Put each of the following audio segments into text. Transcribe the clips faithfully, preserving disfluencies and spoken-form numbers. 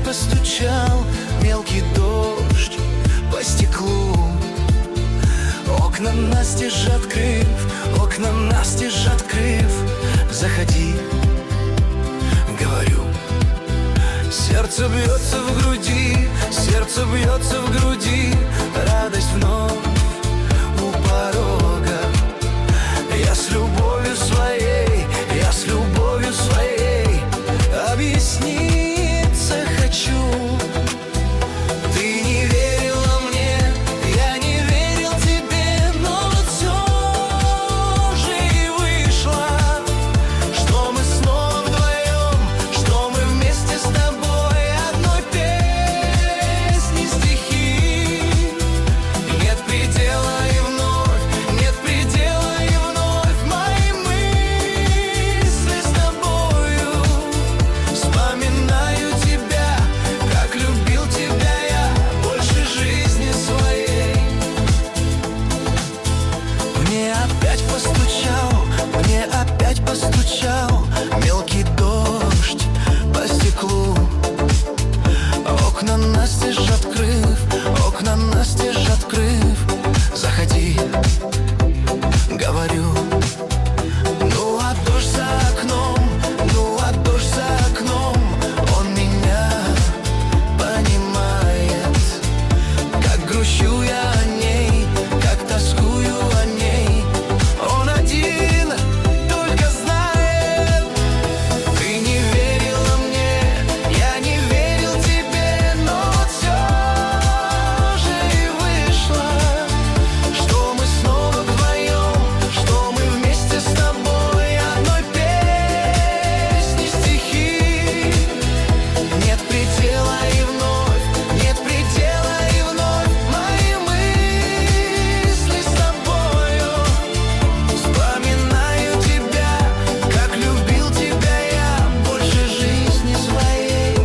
постучал мелкий дождь по стеклу. Окна настежь открыв, окна настежь открыв, заходи, говорю. Сердце бьется в груди, сердце бьется в груди, радость вновь у порога. Я с любовью своей, я с любовью своей объясниться хочу. Ты не верила мне, я не верил тебе, но вот все же и вышло, что мы снова вдвоем, что мы вместе с тобой одной песни стихи. Нет предела и вновь, нет предела и вновь мои мысли с тобою. Вспоминаю тебя, как любил тебя я больше жизни своей. Мне опять постучал, мне опять постучал мелкий дождь по стеклу. Окна настежь открыв, окна настежь открыв, заходи, говорю. Ну а дождь за окном, ну а дождь за окном, он меня понимает. Как грущу я о ней, как тоскую о ней, он один только знает. Ты не верила мне, я не верил тебе, но вот все же и вышло, что мы снова вдвоем, что мы вместе с тобой одной песни стихи. Нет предела и вновь, нет предела и вновь мои мысли с тобою. Вспоминаю тебя, как любил тебя я больше жизни своей.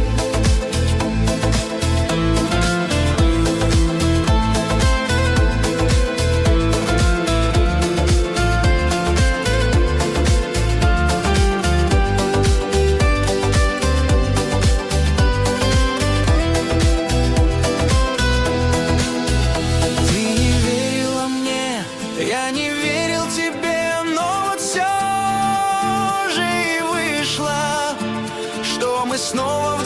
Ты не верила мне, я не верил тебе, но вот все же и вышло, что мы снова